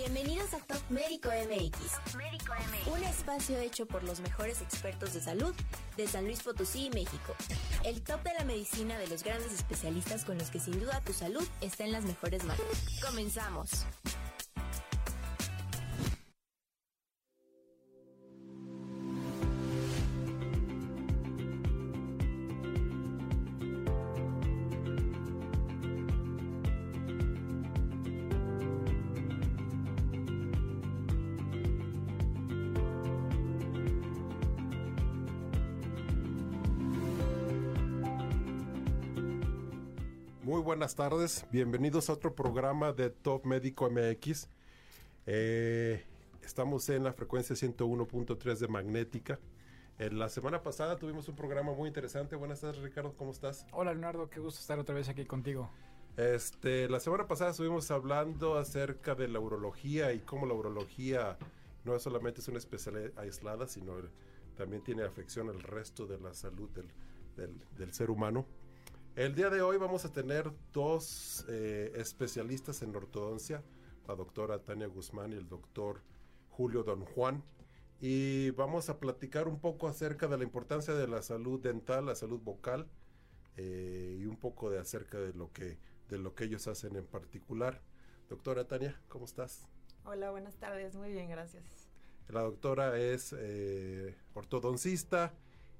Bienvenidos a Top Médico MX, un espacio hecho por los mejores expertos de salud de San Luis Potosí y México. El top de la medicina de los grandes especialistas con los que sin duda tu salud está en las mejores manos. ¡Comenzamos! Muy buenas tardes, bienvenidos a otro programa de Top Médico MX. Estamos en la frecuencia 101.3 de Magnética. La semana pasada tuvimos un programa muy interesante. Buenas tardes, Ricardo, ¿cómo estás? Hola, Leonardo, qué gusto estar otra vez aquí contigo. La semana pasada estuvimos hablando acerca de la urología y cómo la urología no solamente es una especialidad aislada, sino también tiene afección al resto de la salud del ser humano. El día de hoy vamos a tener dos especialistas en ortodoncia, la doctora Tania Guzmán y el doctor Julio Don Juan, y vamos a platicar un poco acerca de la importancia de la salud dental, la salud vocal, y un poco acerca de lo que ellos hacen en particular. Doctora Tania, ¿cómo estás? Hola, buenas tardes, muy bien, gracias. La doctora es ortodoncista,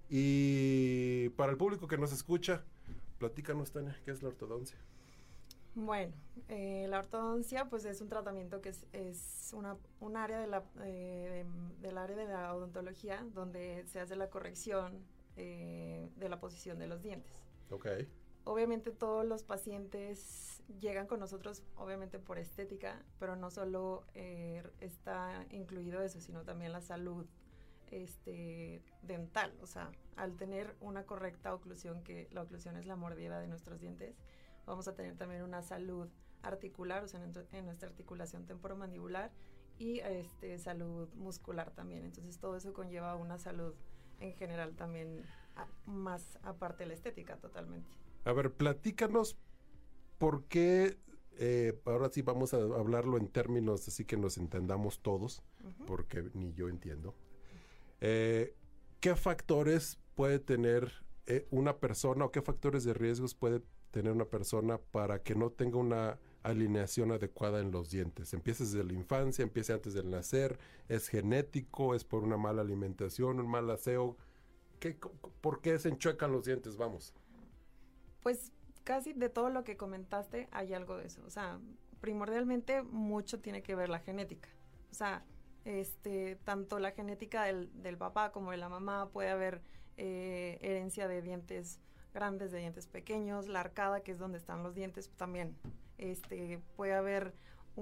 y para el público que nos escucha, platícanos, Tania, ¿qué es la ortodoncia? Bueno, la ortodoncia pues es un tratamiento que es un área del área de la odontología donde se hace la corrección de la posición de los dientes. Ok. Obviamente todos los pacientes llegan con nosotros obviamente por estética, pero no solo está incluido eso, sino también la salud dental, o sea, al tener una correcta oclusión, que la oclusión es la mordida de nuestros dientes, vamos a tener también una salud articular, o sea, en nuestra articulación temporomandibular y salud muscular también. Entonces todo eso conlleva una salud en general también, más aparte de la estética totalmente. A ver, platícanos por qué, ahora sí vamos a hablarlo en términos así que nos entendamos todos, porque ni yo entiendo. ¿Qué factores puede tener una persona o qué factores de riesgos puede tener una persona para que no tenga una alineación adecuada en los dientes? ¿Empieza desde la infancia, empieza antes del nacer, es genético, es por una mala alimentación, un mal aseo? ¿Por qué se enchuecan los dientes? Vamos. Pues casi de todo lo que comentaste hay algo de eso. O sea, primordialmente mucho tiene que ver la genética. O sea, tanto la genética del papá como de la mamá, puede haber herencia de dientes grandes, de dientes pequeños, la arcada, que es donde están los dientes, también puede haber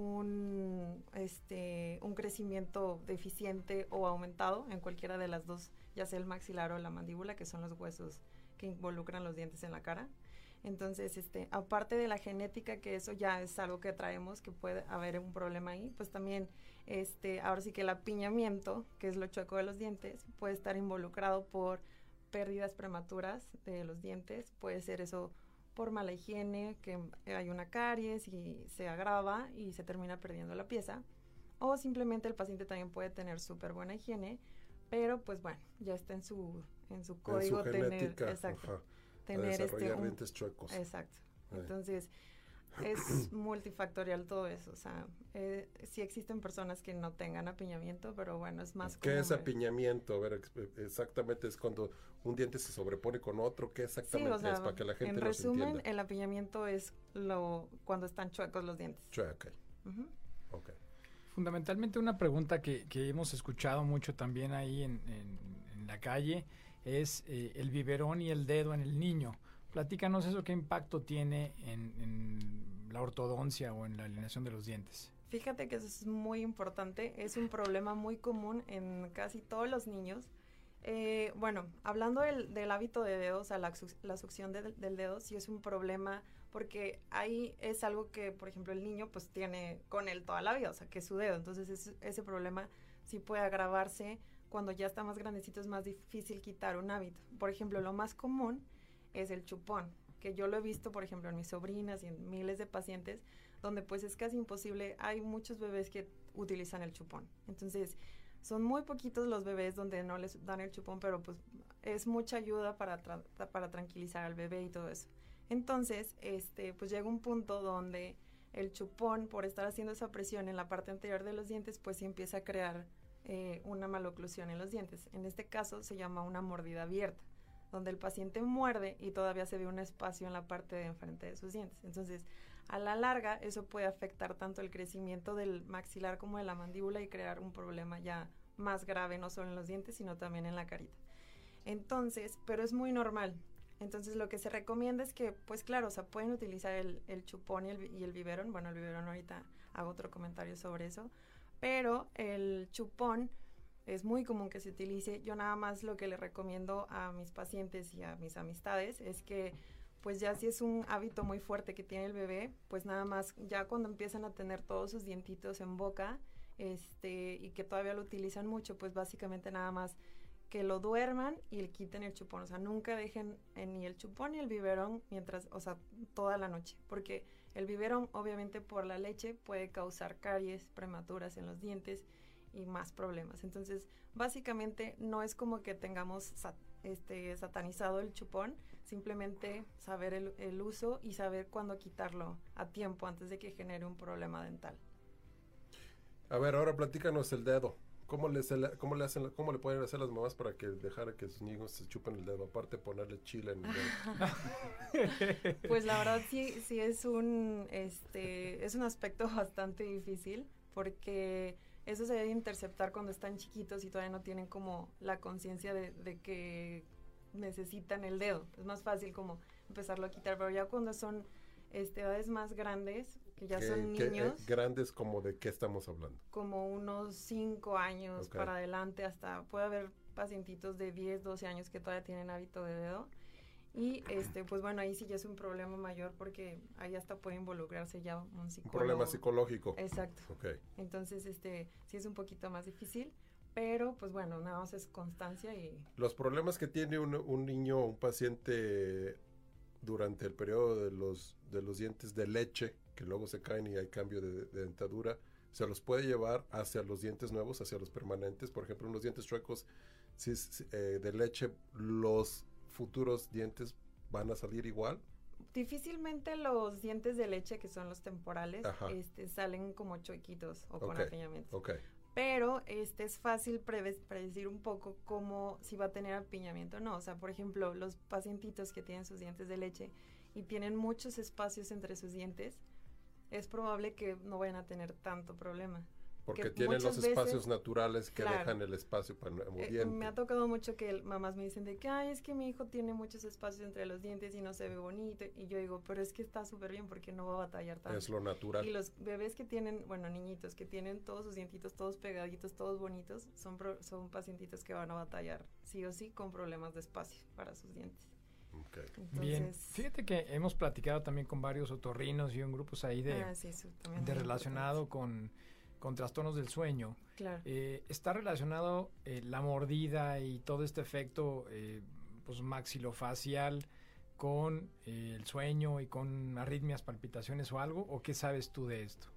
un crecimiento deficiente o aumentado en cualquiera de las dos, ya sea el maxilar o la mandíbula, que son los huesos que involucran los dientes en la cara. Entonces, aparte de la genética, que eso ya es algo que traemos, que puede haber un problema ahí, pues también, ahora sí que el apiñamiento, que es lo chueco de los dientes, puede estar involucrado por pérdidas prematuras de los dientes. Puede ser eso por mala higiene, que hay una caries y se agrava y se termina perdiendo la pieza. O simplemente el paciente también puede tener súper buena higiene, pero pues bueno, ya está en su código, en su genética, tener desarrollar dientes chuecos. Exacto. Entonces, es multifactorial todo eso. O sea, sí existen personas que no tengan apiñamiento, pero bueno, es más ¿Qué es apiñamiento? A ver, exactamente es cuando un diente se sobrepone con otro. ¿Qué exactamente es? Para que la gente nos entienda. En resumen, el apiñamiento es cuando están chuecos los dientes. Chueca. Ok. Fundamentalmente una pregunta que hemos escuchado mucho también ahí en la calle es el biberón y el dedo en el niño. Platícanos eso, ¿qué impacto tiene en la ortodoncia o en la alineación de los dientes? Fíjate que eso es muy importante, es un problema muy común en casi todos los niños. Bueno, hablando del hábito de dedo, o sea, la succión del dedo sí es un problema, porque ahí es algo que, por ejemplo, el niño pues tiene con él toda la vida, o sea, que es su dedo. Entonces ese problema sí puede agravarse cuando ya está más grandecito, es más difícil quitar un hábito. Por ejemplo, lo más común es el chupón, que yo lo he visto, por ejemplo, en mis sobrinas y en miles de pacientes, donde pues es casi imposible. Hay muchos bebés que utilizan el chupón. Entonces, son muy poquitos los bebés donde no les dan el chupón, pero pues es mucha ayuda para tranquilizar al bebé y todo eso. Entonces, pues llega un punto donde el chupón, por estar haciendo esa presión en la parte anterior de los dientes, pues sí empieza a crear una maloclusión en los dientes. En este caso se llama una mordida abierta, donde el paciente muerde y todavía se ve un espacio en la parte de enfrente de sus dientes. Entonces, a la larga, eso puede afectar tanto el crecimiento del maxilar como de la mandíbula y crear un problema ya más grave, no solo en los dientes, sino también en la carita. Entonces, pero es muy normal. Entonces, lo que se recomienda es que, pues claro, o sea, pueden utilizar el chupón y el biberón. Bueno, el biberón ahorita hago otro comentario sobre eso. Pero el chupón es muy común que se utilice. Yo nada más lo que le recomiendo a mis pacientes y a mis amistades es que pues ya si es un hábito muy fuerte que tiene el bebé, pues nada más ya cuando empiezan a tener todos sus dientitos en boca, y que todavía lo utilizan mucho, pues básicamente nada más que lo duerman y le quiten el chupón. O sea, nunca dejen ni el chupón ni el biberón toda la noche, porque el biberón obviamente por la leche puede causar caries prematuras en los dientes y más problemas. Entonces, básicamente no es como que tengamos satanizado el chupón, simplemente saber el uso y saber cuándo quitarlo a tiempo antes de que genere un problema dental. A ver, ahora platícanos el dedo. ¿Cómo le pueden hacer las mamás para que dejar que sus niños se chupen el dedo? Aparte de ponerle chile en el dedo. Pues la verdad sí es un aspecto bastante difícil, porque eso se debe interceptar cuando están chiquitos y todavía no tienen como la conciencia de que necesitan el dedo. Es más fácil como empezarlo a quitar, pero ya cuando son edades más grandes, que ya son niños. ¿Grandes como de qué estamos hablando? Como unos 5 años para adelante, hasta puede haber pacientitos de 10, 12 años que todavía tienen hábito de dedo. Y pues bueno, ahí sí ya es un problema mayor, porque ahí hasta puede involucrarse ya un psicólogo. Un problema psicológico. Exacto. Okay. Entonces, sí es un poquito más difícil, pero pues bueno, nada más es constancia y... Los problemas que tiene un niño, un paciente durante el periodo de los dientes de leche, que luego se caen y hay cambio de dentadura, se los puede llevar hacia los dientes nuevos, hacia los permanentes. Por ejemplo, unos dientes chuecos de leche, los futuros dientes van a salir igual. Difícilmente los dientes de leche, que son los temporales, salen como chuequitos o con apiñamientos. Okay. Pero es fácil predecir un poco cómo, si va a tener apiñamiento o no. O sea, por ejemplo, los pacientitos que tienen sus dientes de leche y tienen muchos espacios entre sus dientes, es probable que no vayan a tener tanto problema. Porque tienen los espacios naturales que dejan el espacio para el diente. Me ha tocado mucho que mamás me dicen de que, es que mi hijo tiene muchos espacios entre los dientes y no se ve bonito. Y yo digo, pero es que está súper bien porque no va a batallar tanto. Es lo natural. Y los bebés que tienen, niñitos que tienen todos sus dientitos todos pegaditos, todos bonitos, son pacientitos que van a batallar sí o sí con problemas de espacio para sus dientes. Okay. Entonces, bien, fíjate que hemos platicado también con varios otorrinos y en grupos ahí de relacionado con trastornos del sueño. Claro. ¿Está relacionado la mordida y todo este efecto pues maxilofacial con el sueño y con arritmias, palpitaciones o algo? ¿O qué sabes tú de esto?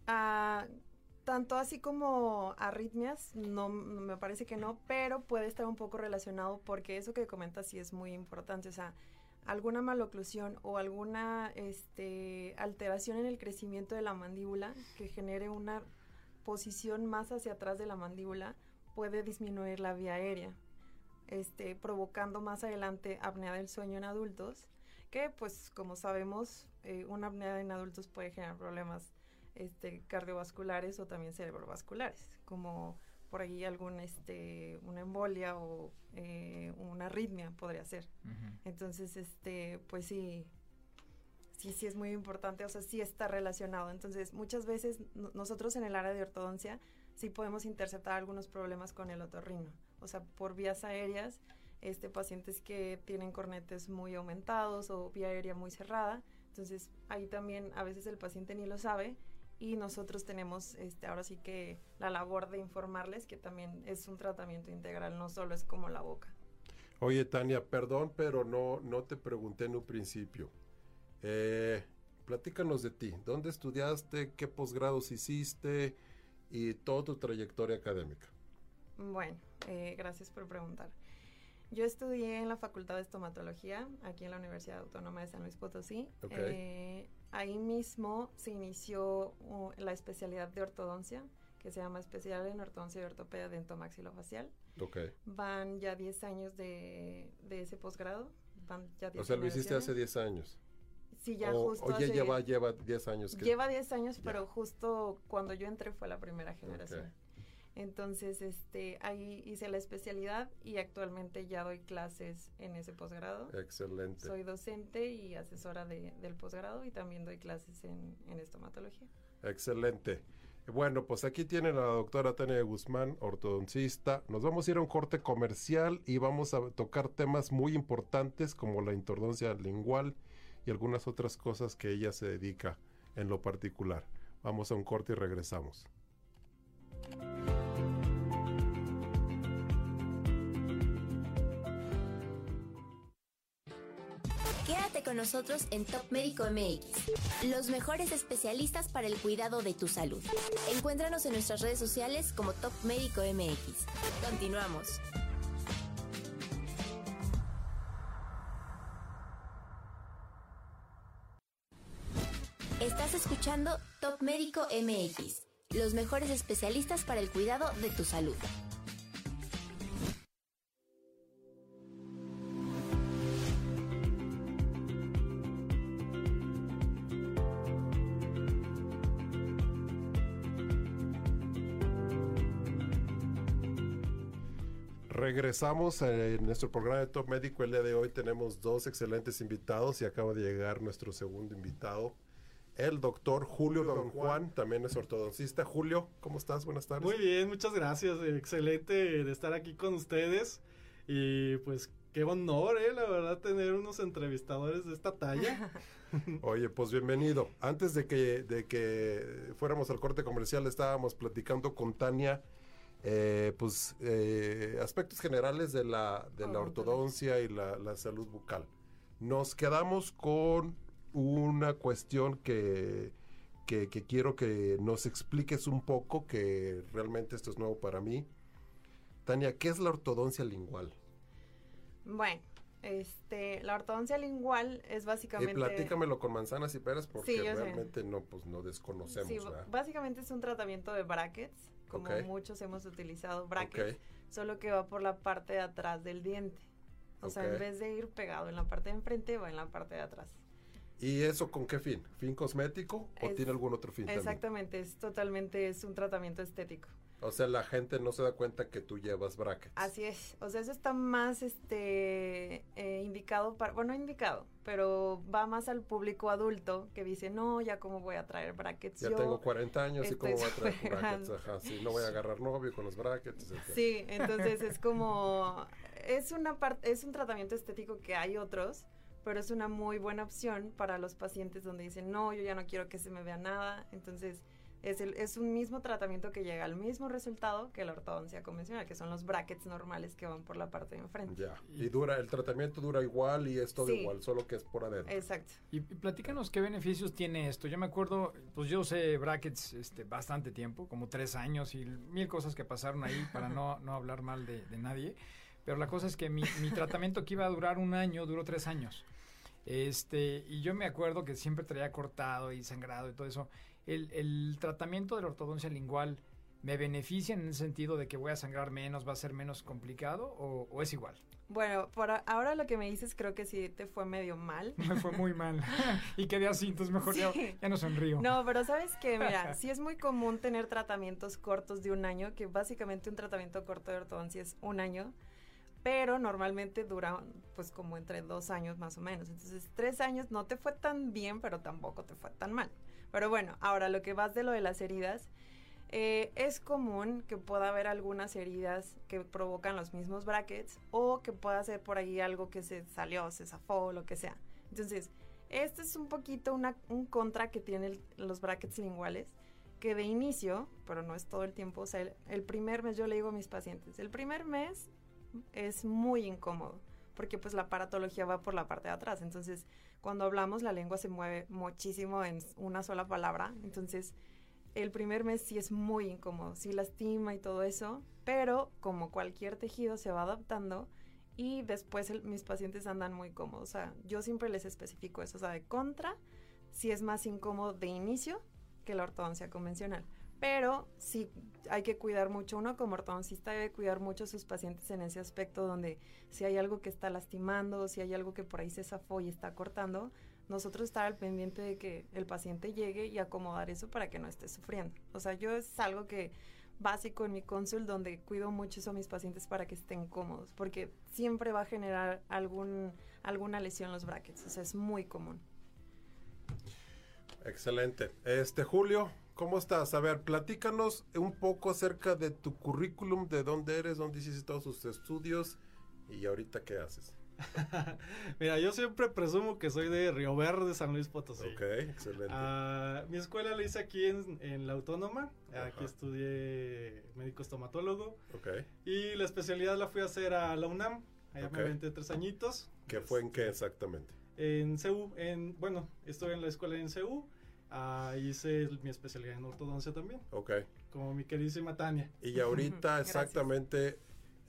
Tanto así como arritmias, no me parece que no, pero puede estar un poco relacionado, porque eso que comentas sí es muy importante. O sea, alguna maloclusión o alguna alteración en el crecimiento de la mandíbula que genere una posición más hacia atrás de la mandíbula puede disminuir la vía aérea, provocando más adelante apnea del sueño en adultos, que pues como sabemos, una apnea en adultos puede generar problemas cardiovasculares o también cerebrovasculares, como por ahí una embolia o una arritmia podría ser. Uh-huh. Entonces, pues sí es muy importante, o sea, sí está relacionado. Entonces, muchas veces nosotros en el área de ortodoncia sí podemos interceptar algunos problemas con el otorrino, o sea, por vías aéreas, pacientes que tienen cornetes muy aumentados o vía aérea muy cerrada. Entonces, ahí también a veces el paciente ni lo sabe y nosotros tenemos ahora sí que la labor de informarles que también es un tratamiento integral, no solo es como la boca. Oye, Tania, perdón, pero no te pregunté en un principio. platícanos de ti. ¿Dónde estudiaste? ¿Qué posgrados hiciste? Y toda tu trayectoria académica. Bueno, gracias por preguntar. Yo estudié en la Facultad de Estomatología, aquí en la Universidad Autónoma de San Luis Potosí. Okay. Ahí mismo se inició la especialidad de ortodoncia, que se llama especial en ortodoncia y ortopedia dentomaxilofacial. Okay. Van ya 10 años de ese posgrado. Van ya 10 o sea, lo hiciste hace 10 años. Sí, ya justo o ya lleva 10 años. Lleva 10 años, pero justo cuando yo entré fue la primera generación. Okay. Entonces, ahí hice la especialidad y actualmente ya doy clases en ese posgrado. Excelente. Soy docente y asesora del posgrado y también doy clases en estomatología. Excelente. Bueno, pues aquí tienen a la doctora Tania Guzmán, ortodoncista. Nos vamos a ir a un corte comercial y vamos a tocar temas muy importantes como la ortodoncia lingual y algunas otras cosas que ella se dedica en lo particular. Vamos a un corte y regresamos. Quédate con nosotros en Top Médico MX, los mejores especialistas para el cuidado de tu salud. Encuéntranos en nuestras redes sociales como Top Médico MX. Continuamos. Estás escuchando Top Médico MX, los mejores especialistas para el cuidado de tu salud. Regresamos en nuestro programa de Top Médico. El día de hoy tenemos dos excelentes invitados y acaba de llegar nuestro segundo invitado, el doctor Julio Don Juan, también es ortodoncista. Julio, ¿cómo estás? Buenas tardes. Muy bien, muchas gracias. Excelente de estar aquí con ustedes y pues qué honor, la verdad, tener unos entrevistadores de esta talla. Oye, pues bienvenido. Antes de que fuéramos al corte comercial estábamos platicando con Tania aspectos generales de la ortodoncia y la salud bucal. Nos quedamos con una cuestión que quiero que nos expliques un poco, que realmente esto es nuevo para mí. Tania, ¿qué es la ortodoncia lingual? Bueno, la ortodoncia lingual es básicamente... platícamelo con manzanas y peras porque sí, realmente no desconocemos. Sí, básicamente es un tratamiento de brackets, como muchos hemos utilizado brackets, solo que va por la parte de atrás del diente. O sea, en vez de ir pegado en la parte de enfrente, va en la parte de atrás. ¿Y eso con qué fin? ¿Fin cosmético o tiene algún otro fin también? Exactamente, es un tratamiento estético. O sea, la gente no se da cuenta que tú llevas brackets. Así es, o sea, eso está más indicado pero va más al público adulto que dice, no, ya cómo voy a traer brackets. Ya tengo 40 años y cómo voy a traer brackets. Ajá, sí, no voy a agarrar novio con los brackets. Etc. Sí, entonces es como, es un tratamiento estético que hay otros, pero es una muy buena opción para los pacientes donde dicen, no, yo ya no quiero que se me vea nada, entonces... Es un mismo tratamiento que llega al mismo resultado que la ortodoncia convencional, que son los brackets normales que van por la parte de enfrente. Ya, y el tratamiento dura igual y es todo igual, solo que es por adentro. Exacto. Y platícanos qué beneficios tiene esto. Yo me acuerdo, pues yo usé brackets bastante tiempo, como 3 años y 1000 cosas que pasaron ahí para no hablar mal de nadie. Pero la cosa es que mi tratamiento que iba a durar 1 año, duró 3 años. Y yo me acuerdo que siempre traía cortado y sangrado y todo eso. El tratamiento de la ortodoncia lingual me beneficia en el sentido de que voy a sangrar menos, va a ser menos complicado o es igual. Bueno, por ahora lo que me dices creo que sí te fue medio mal. Me fue muy mal y quedé así, entonces mejor ya no sonrío. No, pero ¿sabes qué? Mira, sí es muy común tener tratamientos cortos de 1 año, que básicamente un tratamiento corto de ortodoncia es 1 año, pero normalmente dura pues como entre 2 años más o menos. Entonces 3 años no te fue tan bien, pero tampoco te fue tan mal. Pero bueno, ahora lo que vas de lo de las heridas, es común que pueda haber algunas heridas que provocan los mismos brackets o que pueda ser por ahí algo que se salió, se zafó, lo que sea. Entonces, este es un poquito un contra que tienen los brackets linguales, que de inicio, pero no es todo el tiempo, o sea, el primer mes, yo le digo a mis pacientes, el primer mes es muy incómodo, porque pues la aparatología va por la parte de atrás. Entonces, cuando hablamos, la lengua se mueve muchísimo en una sola palabra. Entonces, el primer mes sí es muy incómodo, sí lastima y todo eso, pero como cualquier tejido se va adaptando y después mis pacientes andan muy cómodos. O sea, yo siempre les especifico eso, o sea, de contra, sí es más incómodo de inicio que la ortodoncia convencional. Pero sí hay que cuidar mucho, uno como ortodoncista debe cuidar mucho a sus pacientes en ese aspecto, donde si hay algo que está lastimando, si hay algo que por ahí se zafó y está cortando, nosotros estar al pendiente de que el paciente llegue y acomodar eso para que no esté sufriendo. O sea, yo es algo que básico en mi consul, donde cuido mucho eso a mis pacientes para que estén cómodos, porque siempre va a generar alguna lesión en los brackets, o sea, es muy común. Excelente. Julio, ¿cómo estás? A ver, platícanos un poco acerca de tu currículum, de dónde eres, dónde hiciste todos tus estudios y ahorita qué haces. Mira, yo siempre presumo que soy de Río Verde, San Luis Potosí. Ok, excelente. Mi escuela la hice aquí en la Autónoma. Ajá. Aquí estudié médico estomatólogo. Ok. Y la especialidad la fui a hacer a la UNAM. Allá me aventé 3 añitos. ¿Qué fue en qué exactamente? En CEU, estuve en la escuela en CEU. Hice mi especialidad en ortodoncia también. Ok. Como mi queridísima Tania. Y ahorita exactamente,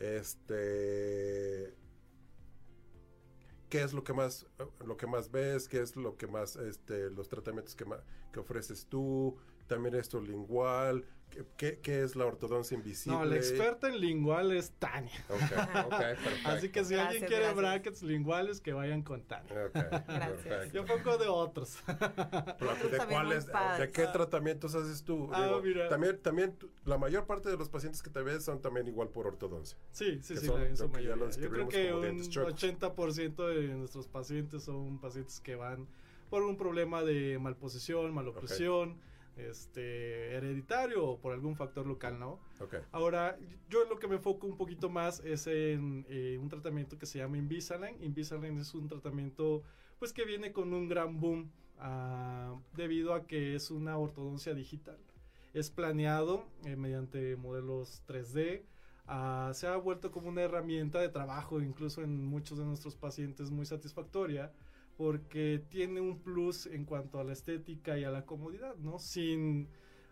¿qué es lo que más ves? ¿Qué es lo que más, los tratamientos que ofreces tú? También esto lingual. ¿Qué es la ortodoncia invisible? No, la experta en lingual es Tania. Ok, perfecto. Así que si alguien quiere brackets linguales, que vayan con Tania. Ok, perfecto. Yo poco de otros. ¿De cuáles? ¿De qué tratamientos haces tú? Mira. También la mayor parte de los pacientes que te ves son también igual por ortodoncia. Sí, son en su lo que ya mayoría. lo Yo creo describimos que como un dientes chuecos. 80% de nuestros pacientes son pacientes que van por un problema de malposición, malopresión, hereditario o por algún factor local, ¿no? Okay. Ahora, yo lo que me enfoco un poquito más es en un tratamiento que se llama Invisalign. Invisalign es un tratamiento pues que viene con un gran boom debido a que es una ortodoncia digital. Es planeado mediante modelos 3D. Se ha vuelto como una herramienta de trabajo, incluso en muchos de nuestros pacientes, muy satisfactoria, porque tiene un plus en cuanto a la estética y a la comodidad, ¿no? Sin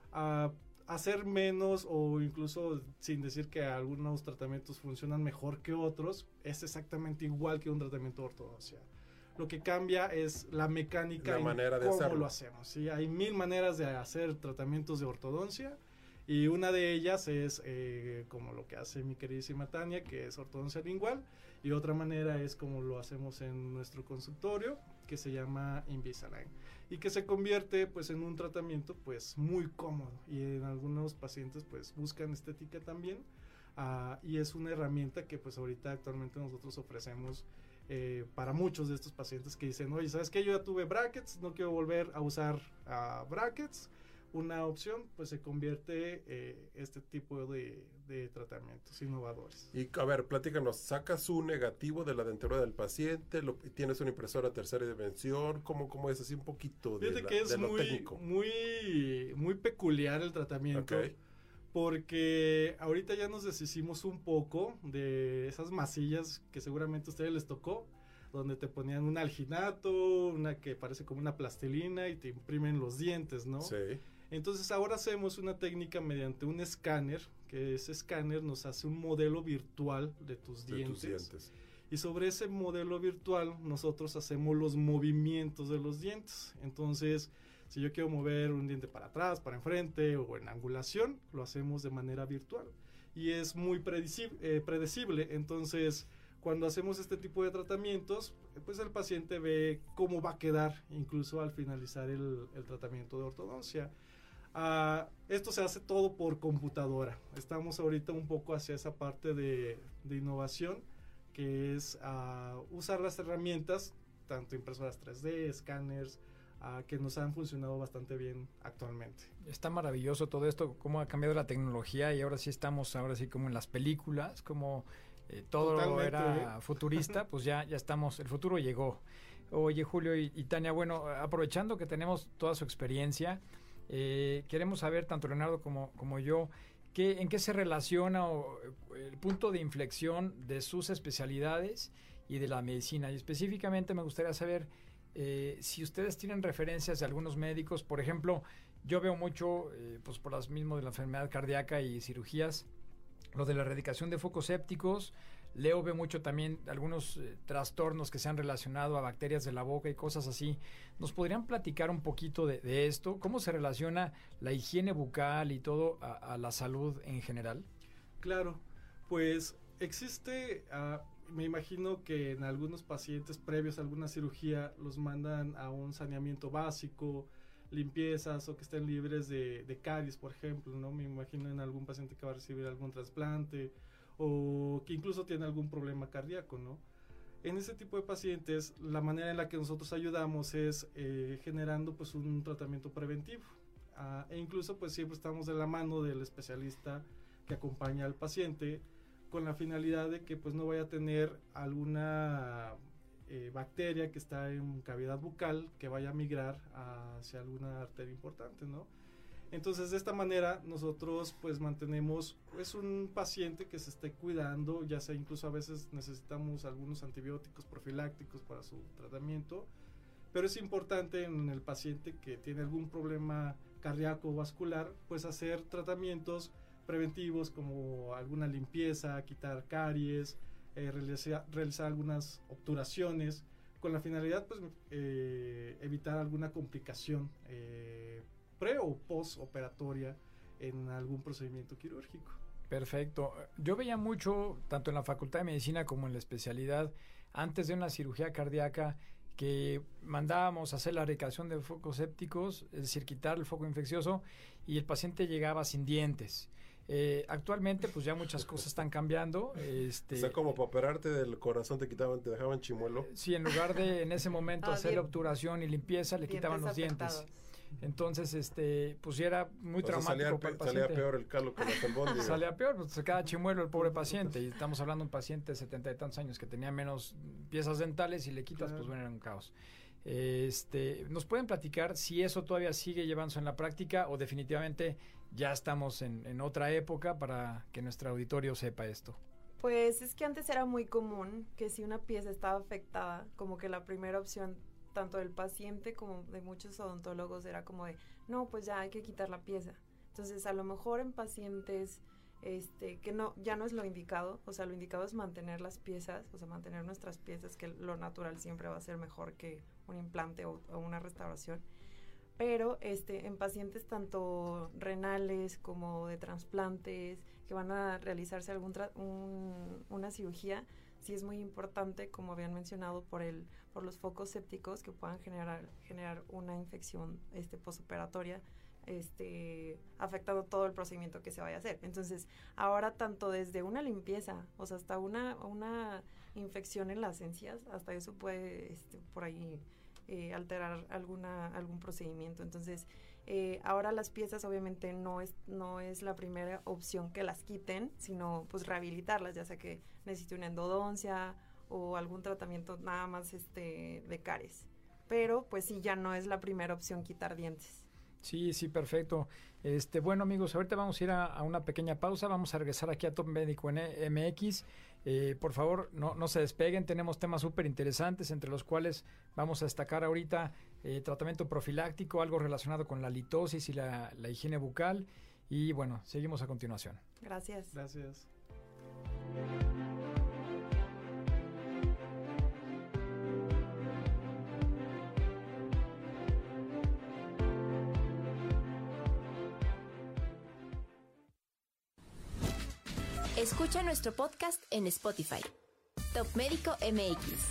hacer menos o incluso sin decir que algunos tratamientos funcionan mejor que otros, es exactamente igual que un tratamiento de ortodoncia. Lo que cambia es la mecánica y cómo lo hacemos, ¿sí? Hay 1000 maneras de hacer tratamientos de ortodoncia. Y una de ellas es como lo que hace mi queridísima Tania, que es ortodoncia lingual. Y otra manera es como lo hacemos en nuestro consultorio, que se llama Invisalign. Y que se convierte pues en un tratamiento pues muy cómodo. Y en algunos pacientes pues buscan estética también. Y es una herramienta que pues ahorita actualmente nosotros ofrecemos para muchos de estos pacientes que dicen, oye, ¿sabes qué? Yo ya tuve brackets, no quiero volver a usar brackets. Una opción, pues se convierte este tipo de tratamientos innovadores. Y a ver, platícanos, ¿sacas un negativo de la dentadura del paciente? ¿Tienes una impresora tercera dimensión? ¿Cómo es? Así un poquito de lo técnico. Muy peculiar el tratamiento. Okay. Porque ahorita ya nos deshicimos un poco de esas masillas que seguramente a ustedes les tocó, donde te ponían un alginato, una que parece como una plastilina y te imprimen los dientes, ¿no? Sí. Entonces ahora hacemos una técnica mediante un escáner, que ese escáner nos hace un modelo virtual de tus dientes. Y sobre ese modelo virtual nosotros hacemos los movimientos de los dientes. Entonces, si yo quiero mover un diente para atrás, para enfrente o en angulación, lo hacemos de manera virtual. Y es muy predecible. Entonces, cuando hacemos este tipo de tratamientos, pues el paciente ve cómo va a quedar incluso al finalizar el tratamiento de ortodoncia. Esto se hace todo por computadora. Estamos ahorita un poco hacia esa parte de innovación, que es usar las herramientas, tanto impresoras 3D, escáneres, que nos han funcionado bastante bien actualmente. Está maravilloso todo esto, cómo ha cambiado la tecnología y ahora sí estamos, como en las películas, como todo Totalmente, era futurista, pues ya estamos, el futuro llegó. Oye, Julio y Tania, bueno, aprovechando que tenemos toda su experiencia, queremos saber, tanto Leonardo como yo, en qué se relaciona el punto de inflexión de sus especialidades y de la medicina. Y específicamente me gustaría saber si ustedes tienen referencias de algunos médicos. Por ejemplo, yo veo mucho, pues por las mismas de la enfermedad cardíaca y cirugías, lo de la erradicación de focos sépticos. Leo ve mucho también algunos trastornos que se han relacionado a bacterias de la boca y cosas así. ¿Nos podrían platicar un poquito de esto? ¿Cómo se relaciona la higiene bucal y todo a la salud en general? Claro, pues existe, me imagino que en algunos pacientes previos a alguna cirugía los mandan a un saneamiento básico, limpiezas o que estén libres de caries, por ejemplo, ¿no? Me imagino en algún paciente que va a recibir algún trasplante o que incluso tiene algún problema cardíaco, ¿no? En ese tipo de pacientes, la manera en la que nosotros ayudamos es generando pues un tratamiento preventivo, e incluso pues siempre estamos de la mano del especialista que acompaña al paciente con la finalidad de que pues no vaya a tener alguna bacteria que está en cavidad bucal que vaya a migrar hacia alguna arteria importante, ¿no? Entonces de esta manera nosotros pues mantenemos pues un paciente que se esté cuidando, ya sea incluso a veces necesitamos algunos antibióticos profilácticos para su tratamiento, pero es importante en el paciente que tiene algún problema cardíaco o vascular pues hacer tratamientos preventivos como alguna limpieza, quitar caries, realizar algunas obturaciones con la finalidad pues evitar alguna complicación pre o post operatoria en algún procedimiento quirúrgico. Perfecto. Yo veía mucho, tanto en la Facultad de Medicina como en la especialidad, antes de una cirugía cardíaca, que mandábamos a hacer la erradicación de focos sépticos, es decir, quitar el foco infeccioso, y el paciente llegaba sin dientes. Actualmente pues ya muchas cosas están cambiando. O sea, como para operarte del corazón te dejaban chimuelo. Sí, en lugar de en ese momento hacer la obturación y limpieza, le quitaban los afectados. dientes. Entonces, pues ya era muy traumático para el paciente. Salía peor el caldo con las albóndigas. Salía peor, pues se quedaba chimuelo el pobre paciente. Y estamos hablando de un paciente de 70 y tantos años que tenía menos piezas dentales y le quitas, pues bueno, era un caos. ¿Nos pueden platicar si eso todavía sigue llevándose en la práctica o definitivamente ya estamos en otra época para que nuestro auditorio sepa esto? Pues es que antes era muy común que si una pieza estaba afectada, como que la primera opción tanto del paciente como de muchos odontólogos era como de, no, pues ya hay que quitar la pieza. Entonces, a lo mejor en pacientes que ya no es lo indicado, o sea, lo indicado es mantener las piezas, o sea, mantener nuestras piezas, que lo natural siempre va a ser mejor que un implante o una restauración. Pero en pacientes tanto renales como de trasplantes que van a realizarse una cirugía, sí es muy importante, como habían mencionado, por los focos sépticos que puedan generar una infección postoperatoria, afectando todo el procedimiento que se vaya a hacer. Entonces, ahora tanto desde una limpieza, o sea, hasta una infección en las encías, hasta eso puede por ahí alterar algún procedimiento. Entonces, ahora las piezas obviamente no es la primera opción que las quiten, sino pues rehabilitarlas, ya sea que necesite una endodoncia o algún tratamiento nada más de caries. Pero pues sí, ya no es la primera opción quitar dientes. Sí, perfecto. Bueno, amigos, ahorita vamos a ir a una pequeña pausa. Vamos a regresar aquí a Top Médico MX. Por favor, no se despeguen. Tenemos temas súper interesantes, entre los cuales vamos a destacar ahorita tratamiento profiláctico, algo relacionado con la litosis y la higiene bucal. Y bueno, seguimos a continuación. Gracias. Gracias. Escucha nuestro podcast en Spotify. Top Médico MX.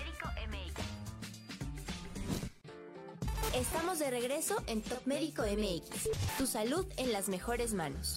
Estamos de regreso en Top Médico MX. Tu salud en las mejores manos.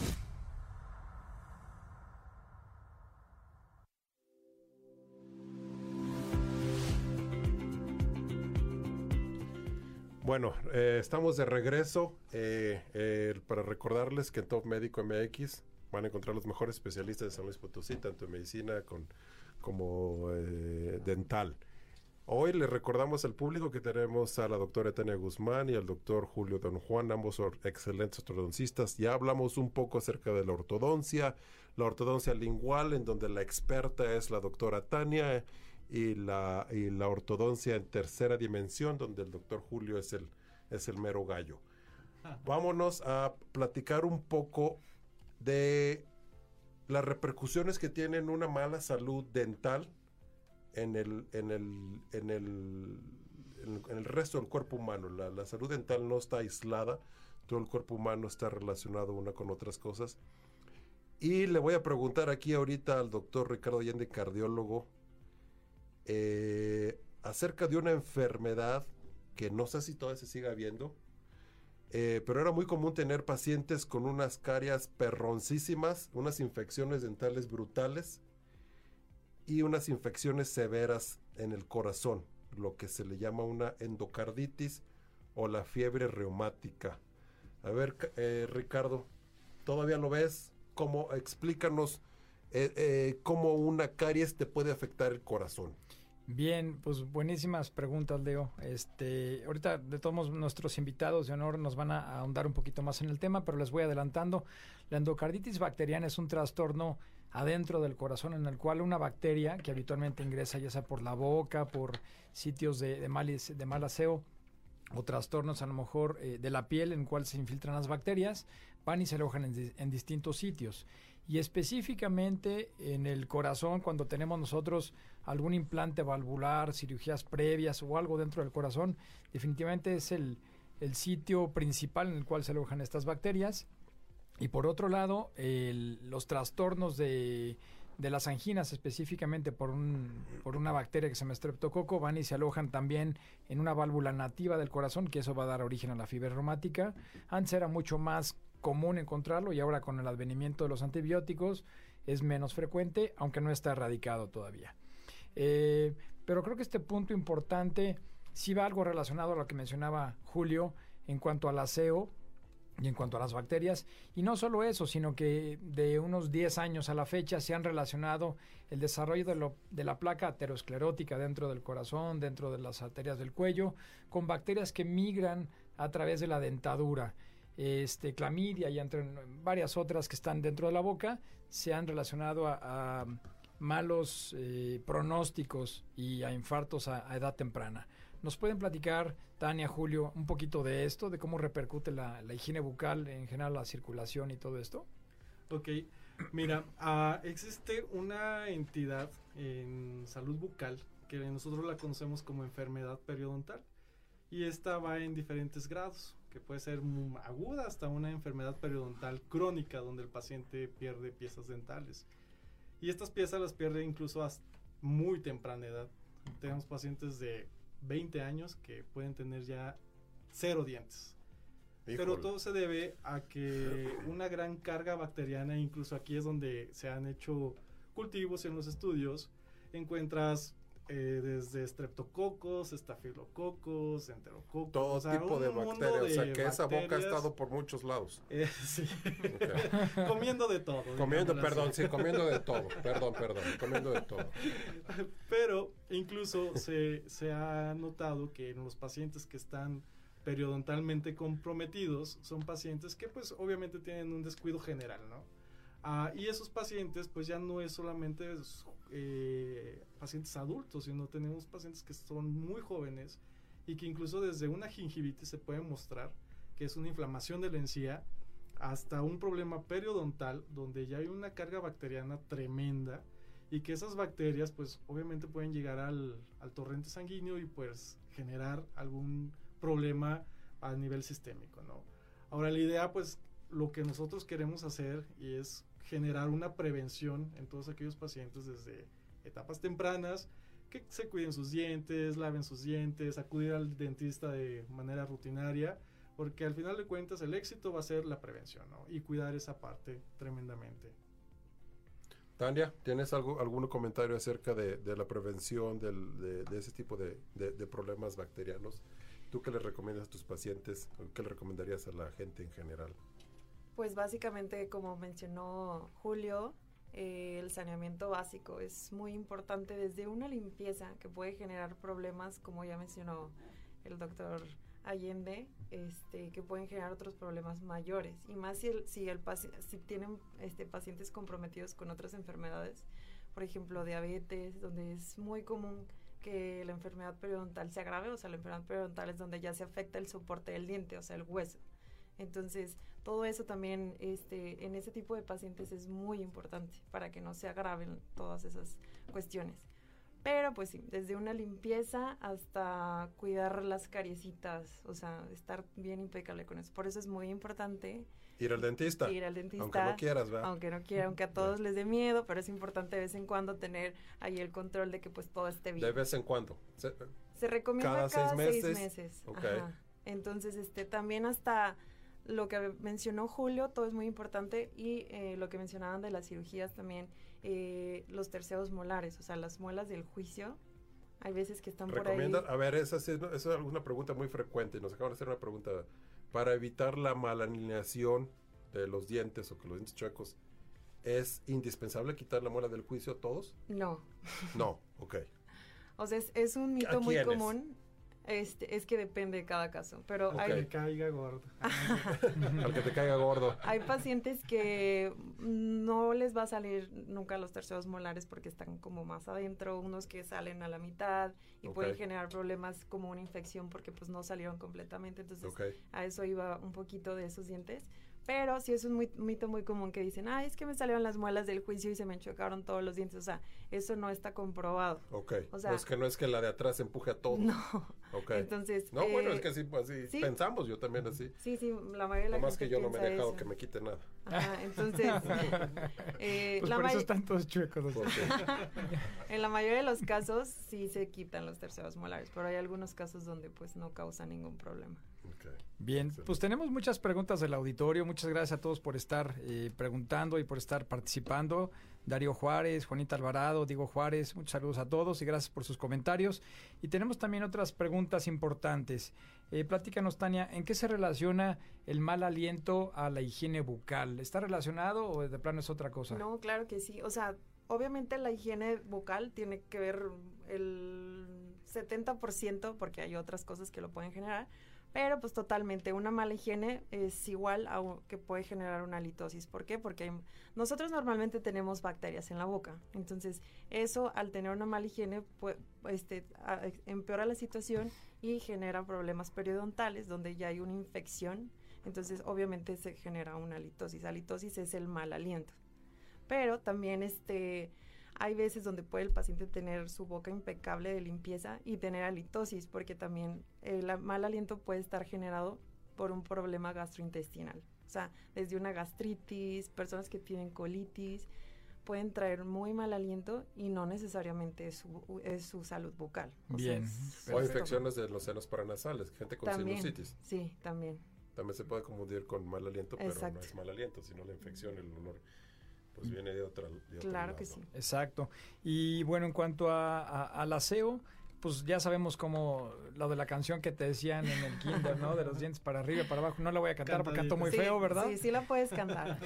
Bueno, estamos de regreso para recordarles que en Top Médico MX van a encontrar los mejores especialistas de San Luis Potosí, tanto en medicina como dental. Hoy le recordamos al público que tenemos a la doctora Tania Guzmán y al doctor Julio Don Juan, ambos excelentes ortodoncistas. Ya hablamos un poco acerca de la ortodoncia lingual, en donde la experta es la doctora Tania, y la ortodoncia en tercera dimensión, donde el doctor Julio es el mero gallo. Vámonos a platicar un poco de las repercusiones que tiene una mala salud dental en el resto del cuerpo humano. La salud dental no está aislada, todo el cuerpo humano está relacionado una con otras cosas. Y le voy a preguntar aquí ahorita al doctor Ricardo Allende, cardiólogo, acerca de una enfermedad que no sé si todavía se sigue viendo, pero era muy común tener pacientes con unas caries perroncísimas, unas infecciones dentales brutales y unas infecciones severas en el corazón, lo que se le llama una endocarditis o la fiebre reumática. A ver, Ricardo, ¿todavía lo ves? Explícanos cómo una caries te puede afectar el corazón. Bien, pues buenísimas preguntas, Leo. Ahorita de todos modos, nuestros invitados de honor nos van a ahondar un poquito más en el tema, pero les voy adelantando. La endocarditis bacteriana es un trastorno adentro del corazón en el cual una bacteria que habitualmente ingresa ya sea por la boca, por sitios de mal aseo o trastornos a lo mejor de la piel en el cual se infiltran las bacterias, van y se alojan en distintos sitios. Y específicamente en el corazón, cuando tenemos nosotros algún implante valvular, cirugías previas o algo dentro del corazón, definitivamente es el sitio principal en el cual se alojan estas bacterias. Y por otro lado, los trastornos de las anginas, específicamente por una bacteria que se llama Streptococo, van y se alojan también en una válvula nativa del corazón, que eso va a dar origen a la fiebre reumática. Antes era mucho más común encontrarlo y ahora con el advenimiento de los antibióticos es menos frecuente, aunque no está erradicado todavía. Pero creo que este punto importante sí va algo relacionado a lo que mencionaba Julio en cuanto al aseo y en cuanto a las bacterias, y no solo eso, sino que de unos 10 años a la fecha se han relacionado el desarrollo de la placa aterosclerótica dentro del corazón, dentro de las arterias del cuello, con bacterias que migran a través de la dentadura. Clamidia y entre varias otras que están dentro de la boca se han relacionado a malos pronósticos y a infartos a edad temprana. ¿Nos pueden platicar, Tania, Julio, un poquito de esto, de cómo repercute la higiene bucal, en general la circulación y todo esto? Ok, mira, existe una entidad en salud bucal que nosotros la conocemos como enfermedad periodontal, y esta va en diferentes grados, que puede ser aguda hasta una enfermedad periodontal crónica, donde el paciente pierde piezas dentales. Y estas piezas las pierde incluso a muy temprana edad. Tenemos pacientes de 20 años que pueden tener ya 0 dientes. Híjole. Pero todo se debe a que una gran carga bacteriana, incluso aquí es donde se han hecho cultivos en los estudios, encuentras desde estreptococos, estafilococos, enterococos. Todo tipo de bacterias, o sea que esa boca ha estado por muchos lados. Sí. Okay. Comiendo de todo. Comiendo de todo, comiendo de todo. Pero incluso se ha notado que en los pacientes que están periodontalmente comprometidos son pacientes que pues obviamente tienen un descuido general, ¿no? Y esos pacientes pues ya no es solamente pacientes adultos, sino tenemos pacientes que son muy jóvenes y que incluso desde una gingivitis se puede mostrar que es una inflamación de la encía hasta un problema periodontal donde ya hay una carga bacteriana tremenda y que esas bacterias pues obviamente pueden llegar al torrente sanguíneo y pues generar algún problema a nivel sistémico, ¿no? Ahora la idea pues lo que nosotros queremos hacer y es generar una prevención en todos aquellos pacientes desde etapas tempranas, que se cuiden sus dientes, laven sus dientes, acudir al dentista de manera rutinaria, porque al final de cuentas el éxito va a ser la prevención, ¿no? Y cuidar esa parte tremendamente. Tania, ¿tienes algún comentario acerca de la prevención de ese tipo de problemas bacterianos? ¿Tú qué le recomiendas a tus pacientes? ¿Qué le recomendarías a la gente en general? Pues básicamente, como mencionó Julio, el saneamiento básico es muy importante, desde una limpieza que puede generar problemas, como ya mencionó el doctor Allende, que pueden generar otros problemas mayores, y más si tienen pacientes comprometidos con otras enfermedades, por ejemplo diabetes, donde es muy común que la enfermedad periodontal se agrave. O sea, la enfermedad periodontal es donde ya se afecta el soporte del diente, o sea, el hueso. Entonces, todo eso también en ese tipo de pacientes es muy importante para que no se agraven todas esas cuestiones. Pero pues sí, desde una limpieza hasta cuidar las cariecitas, o sea, estar bien impecable con eso. Por eso es muy importante ir al dentista. Ir al dentista. Aunque no quieras, ¿verdad? Aunque no quiera, aunque a todos les dé miedo, pero es importante de vez en cuando tener ahí el control de que pues todo esté bien. ¿De vez en cuando? Se recomienda cada 6 meses. Okay. Ajá. Entonces, también hasta lo que mencionó Julio, todo es muy importante, y lo que mencionaban de las cirugías también, los terceos molares, o sea, las muelas del juicio, hay veces que están por ahí. A ver, esa es una pregunta muy frecuente, nos acaban de hacer una pregunta, para evitar la malalineación de los dientes o que los dientes chuecos, ¿es indispensable quitar la muela del juicio a todos? No. No, ok. O sea, es un mito muy común. Es que depende de cada caso, pero al que te caiga gordo. Al que te caiga gordo. Hay pacientes que no les va a salir nunca los terceos molares porque están como más adentro, unos que salen a la mitad y pueden generar problemas como una infección porque pues no salieron completamente. Entonces, a eso iba un poquito de esos dientes. Pero sí es un mito muy común que dicen, es que me salieron las muelas del juicio y se me enchocaron todos los dientes. O sea, eso no está comprobado. Ok. O sea, no es que la de atrás empuje a todos. No. Ok. Entonces, no, bueno, es que así pensamos, yo también así. Sí, la mayoría de la gente más que yo no me he dejado eso. que me quite nada. Ajá, entonces... pues por eso están todos chuecos. En la mayoría de los casos sí se quitan los terceros molares, pero hay algunos casos donde pues no causa ningún problema. Okay. Bien, excelente. Pues tenemos muchas preguntas del auditorio. Muchas gracias a todos por estar preguntando y por estar participando. Darío Juárez, Juanita Alvarado, Diego Juárez, muchos saludos a todos y gracias por sus comentarios. Y tenemos también otras preguntas importantes. Platícanos, Tania, ¿en qué se relaciona el mal aliento a la higiene bucal? ¿Está relacionado o de plano es otra cosa? No, claro que sí. O sea, obviamente la higiene bucal tiene que ver el 70%, porque hay otras cosas que lo pueden generar, pero pues totalmente, una mala higiene es igual a que puede generar una halitosis. ¿Por qué? Porque nosotros normalmente tenemos bacterias en la boca, entonces eso al tener una mala higiene empeora la situación y genera problemas periodontales donde ya hay una infección, entonces obviamente se genera una halitosis. Halitosis es el mal aliento, pero también hay veces donde puede el paciente tener su boca impecable de limpieza y tener halitosis, porque también el mal aliento puede estar generado por un problema gastrointestinal. O sea, desde una gastritis, personas que tienen colitis, pueden traer muy mal aliento y no necesariamente es su salud bucal. Bien. O infecciones de los senos paranasales, gente con sinusitis. Sí, también. También se puede confundir con mal aliento, pero exacto. no es mal aliento, sino la infección, el olor. Pues viene de otro claro lado, que sí. Exacto. Y bueno, en cuanto al aseo, pues ya sabemos cómo lo de la canción que te decían en el kinder, ¿no? De los dientes para arriba y para abajo. No la voy a cantar porque canto muy feo, ¿verdad? Sí la puedes cantar.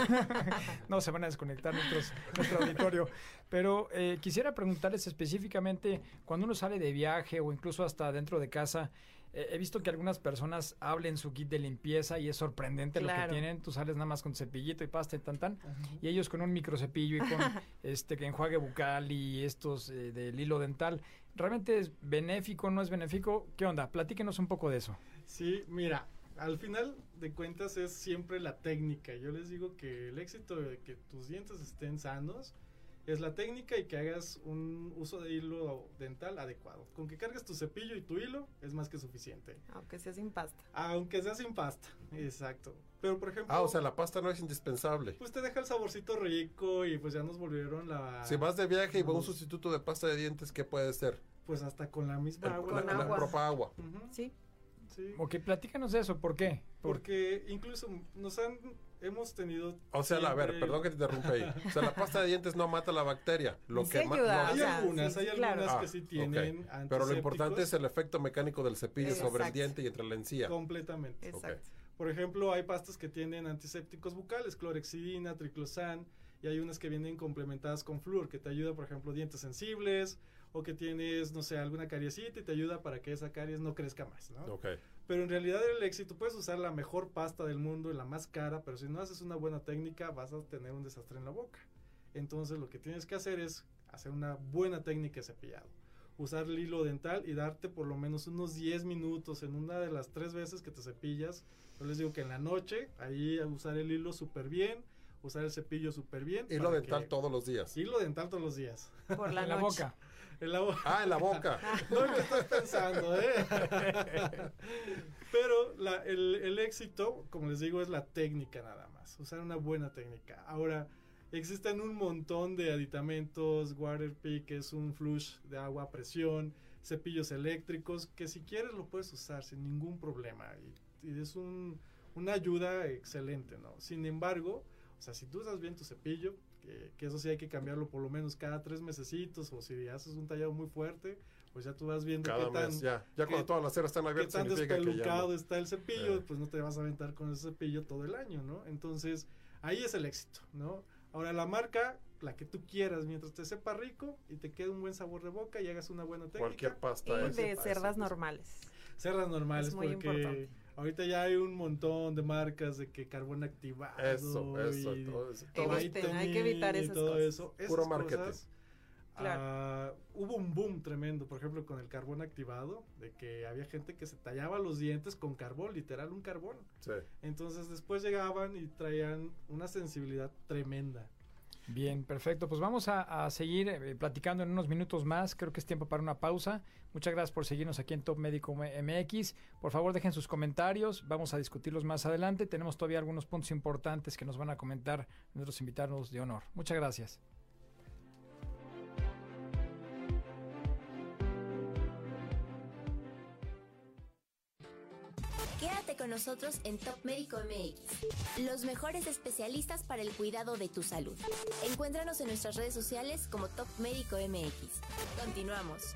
No, se van a desconectar nuestro auditorio. Pero quisiera preguntarles específicamente, cuando uno sale de viaje o incluso hasta dentro de casa, he visto que algunas personas hablen su kit de limpieza y es sorprendente lo que tienen. Tú sales nada más con cepillito y pasta y tan, y ellos con un microcepillo y con que enjuague bucal y estos del hilo dental. ¿Realmente es benéfico, no es benéfico? ¿Qué onda? Platíquenos un poco de eso. Sí, mira, al final de cuentas es siempre la técnica. Yo les digo que el éxito de que tus dientes estén sanos es la técnica y que hagas un uso de hilo dental adecuado. Con que cargues tu cepillo y tu hilo es más que suficiente. Aunque sea sin pasta. Aunque sea sin pasta, exacto. Pero por ejemplo... o sea, la pasta no es indispensable. Pues te deja el saborcito rico y pues ya nos volvieron Si vas de viaje y va un sustituto de pasta de dientes, ¿qué puede ser? Pues hasta con la misma agua. La propia agua. Sí. Ok, platícanos de eso, ¿por qué? Porque incluso hemos tenido... O sea, a ver, perdón que te interrumpa ahí. O sea, la pasta de dientes no mata la bacteria. Hay algunas que sí tienen antisépticos. Pero lo importante es el efecto mecánico del cepillo sobre el diente y entre la encía. Completamente. Exacto. Por ejemplo, hay pastas que tienen antisépticos bucales, clorexidina, triclosan, y hay unas que vienen complementadas con flúor, que te ayuda, por ejemplo, dientes sensibles, o que tienes, no sé, alguna cariesita y te ayuda para que esa caries no crezca más, ¿no? Okay. Pero en realidad el éxito, puedes usar la mejor pasta del mundo y la más cara, pero si no haces una buena técnica vas a tener un desastre en la boca. Entonces lo que tienes que hacer es hacer una buena técnica de cepillado. Usar el hilo dental y darte por lo menos unos 10 minutos en una de las 3 veces que te cepillas. Yo les digo que en la noche, ahí usar el hilo súper bien, usar el cepillo súper bien. Hilo dental todos los días. Hilo dental todos los días. Por la En la noche. boca. En la boca. Ah, en la boca. No, ¿qué estás pensando, Pero el éxito, como les digo, es la técnica nada más. Usar una buena técnica. Ahora, existen un montón de aditamentos. Waterpik, que es un flush de agua a presión. Cepillos eléctricos, que si quieres lo puedes usar sin ningún problema. Y es una ayuda excelente, ¿no? Sin embargo, o sea, si tú usas bien tu cepillo, que eso sí hay que cambiarlo por lo menos cada 3 mesecitos, o si haces un tallado muy fuerte, pues ya tú vas viendo Cada qué mes, tan, ya cuando todas las ceras están qué abiertas tan significa que ya despelucado no. está el cepillo, pues no te vas a aventar con ese cepillo todo el año, ¿no? Entonces, ahí es el éxito, ¿no? Ahora, la marca, la que tú quieras, mientras te sepa rico y te quede un buen sabor de boca y hagas una buena técnica. Cualquier pasta. Y es- de es- cerdas es- normales. Cerdas normales, Es muy porque importante. ahorita ya hay un montón de marcas de que carbón activado. Eso, y todo eso. Eviten, vitamin hay que evitar y esas todo cosas. eso. Esas Puro marketing. cosas, Claro. hubo un boom tremendo, por ejemplo, con el carbón activado, de que había gente que se tallaba los dientes con carbón, literal un carbón. Sí. Entonces después llegaban y traían una sensibilidad tremenda. Bien, perfecto. Pues vamos a seguir platicando en unos minutos más. Creo que es tiempo para una pausa. Muchas gracias por seguirnos aquí en Top Médico MX. Por favor, dejen sus comentarios. Vamos a discutirlos más adelante. Tenemos todavía algunos puntos importantes que nos van a comentar nuestros invitados de honor. Muchas gracias. Quédate con nosotros en Top Médico MX, los mejores especialistas para el cuidado de tu salud. Encuéntranos en nuestras redes sociales como Top Médico MX. Continuamos.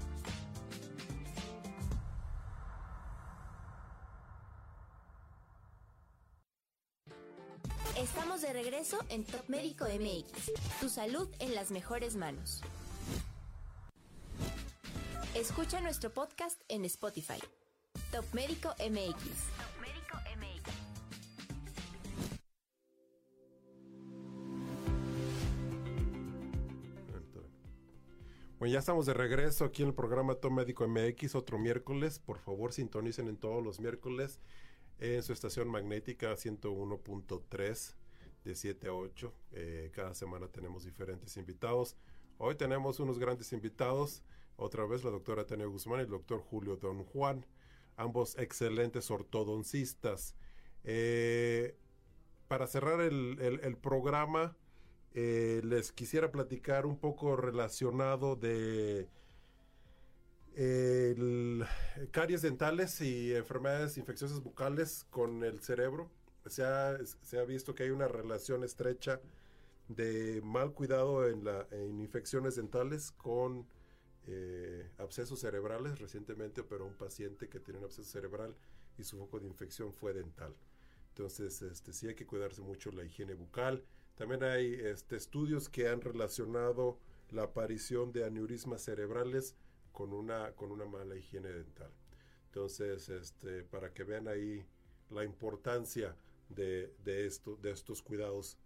Estamos de regreso en Top Médico MX, tu salud en las mejores manos. Escucha nuestro podcast en Spotify. Top Médico MX. Top Médico MX. Bueno, ya estamos de regreso aquí en el programa Top Médico MX, otro miércoles. Por favor, sintonicen en todos los miércoles en su estación magnética 101.3 de 7 a 8. Cada semana tenemos diferentes invitados. Hoy tenemos unos grandes invitados. Otra vez la doctora Tania Guzmán y el doctor Julio Don Juan, ambos excelentes ortodoncistas. Para cerrar el programa, les quisiera platicar un poco relacionado de caries dentales y enfermedades infecciosas bucales con el cerebro. Se ha visto que hay una relación estrecha de mal cuidado en infecciones dentales con abscesos cerebrales. Recientemente operó un paciente que tiene un absceso cerebral y su foco de infección fue dental. Entonces, sí hay que cuidarse mucho la higiene bucal. También hay estudios que han relacionado la aparición de aneurismas cerebrales con una mala higiene dental. Entonces, para que vean ahí la importancia de estos cuidados.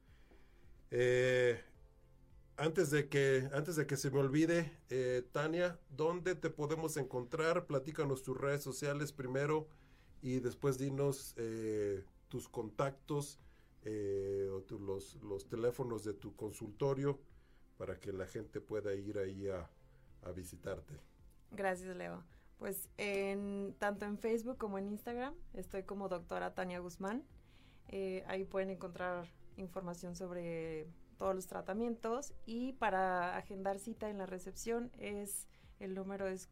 Antes de que se me olvide, Tania, ¿dónde te podemos encontrar? Platícanos tus redes sociales primero y después dinos tus contactos o los teléfonos de tu consultorio para que la gente pueda ir ahí a visitarte. Gracias, Leo. Pues tanto en Facebook como en Instagram estoy como doctora Tania Guzmán. Ahí pueden encontrar información sobre todos los tratamientos, y para agendar cita en la recepción el número es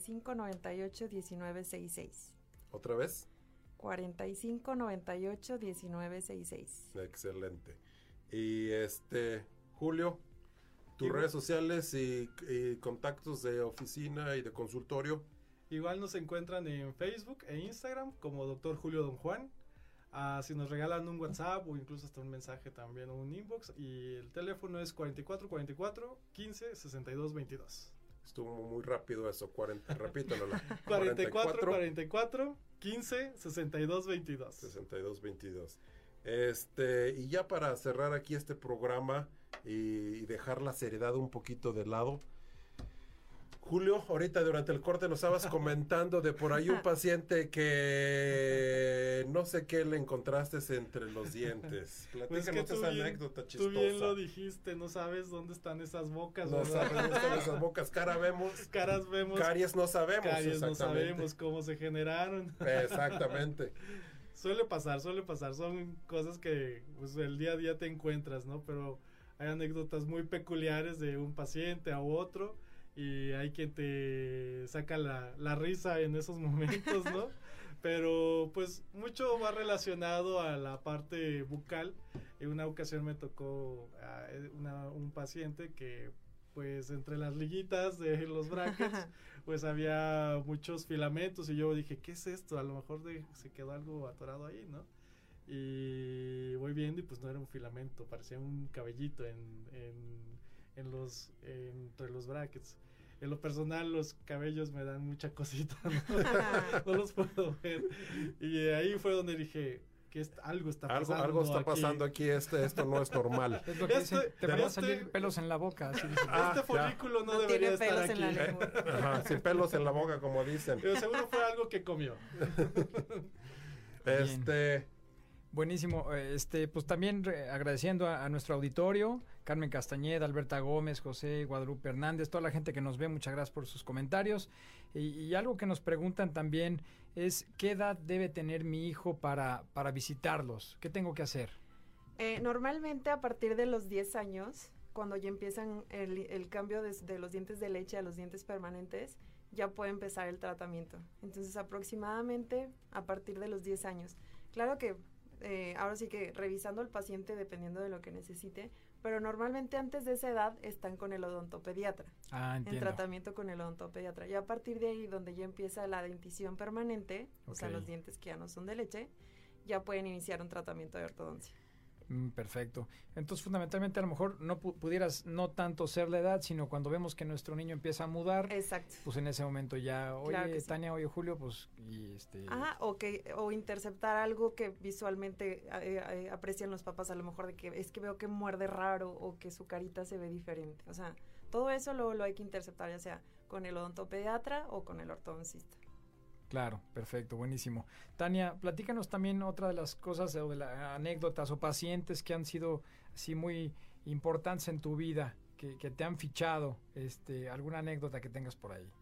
4598-1966. ¿Otra vez? 4598-1966. Excelente. Y Julio, tus Igual. redes sociales y contactos de oficina y de consultorio. Igual nos encuentran en Facebook e Instagram como Dr. Julio Don Juan. Si nos regalan un WhatsApp o incluso hasta un mensaje también o un inbox, y el teléfono es 4444 15 62 22. Estuvo muy rápido eso, repítelo. 44 15 62 22. 62 22. Y ya para cerrar aquí este programa y dejar la seriedad un poquito de lado, Julio, ahorita durante el corte nos estabas comentando de por ahí un paciente que no sé qué le encontraste entre los dientes. Platícanos esa anécdota chistosa. Tú bien lo dijiste, no sabes dónde están esas bocas. No sabes dónde están esas bocas. Caras vemos. Caries no sabemos. Caries no sabemos cómo se generaron. Exactamente. Suele pasar. Son cosas que pues, el día a día te encuentras, ¿no? Pero hay anécdotas muy peculiares de un paciente a otro. Y hay quien te saca la risa en esos momentos, ¿no? Pero pues mucho va relacionado a la parte bucal. En una ocasión me tocó un paciente que pues entre las liguitas de los brackets pues había muchos filamentos y yo dije, ¿qué es esto? A lo mejor se quedó algo atorado ahí, ¿no? Y voy viendo y pues no era un filamento, parecía un cabellito entre los brackets. En lo personal los cabellos me dan mucha cosita, no los puedo ver. Y ahí fue donde dije que algo está pasando. Algo está pasando aquí, esto no es normal. Es lo que dicen, te van a salir pelos en la boca. Así este folículo no debería estar aquí. En la lengua. Sin pelos en la boca, como dicen. Pero seguro fue algo que comió. Buenísimo, pues también agradeciendo a nuestro auditorio, Carmen Castañeda, Alberta Gómez, José Guadalupe Hernández, toda la gente que nos ve, muchas gracias por sus comentarios. Y algo que nos preguntan también es, ¿qué edad debe tener mi hijo para visitarlos? ¿Qué tengo que hacer? Normalmente a partir de los 10 años, cuando ya empiezan el cambio de los dientes de leche a los dientes permanentes, ya puede empezar el tratamiento. Entonces aproximadamente a partir de los 10 años. Claro que ahora sí que revisando al paciente dependiendo de lo que necesite, pero normalmente antes de esa edad están con el odontopediatra, en tratamiento con el odontopediatra. Y a partir de ahí, donde ya empieza la dentición permanente, o sea, los dientes que ya no son de leche, ya pueden iniciar un tratamiento de ortodoncia. Perfecto. Entonces, fundamentalmente, a lo mejor no pudieras no tanto ser la edad, sino cuando vemos que nuestro niño empieza a mudar. Exacto. Pues en ese momento ya, oye, claro sí. Tania, oye, Julio, pues, o interceptar algo que visualmente aprecian los papás, a lo mejor de que es que veo que muerde raro o que su carita se ve diferente. O sea, todo eso lo hay que interceptar, ya sea con el odontopediatra o con el ortodoncista. Claro, perfecto, buenísimo. Tania, platícanos también otra de las cosas o de las anécdotas o pacientes que han sido así muy importantes en tu vida, que te han fichado, alguna anécdota que tengas por ahí.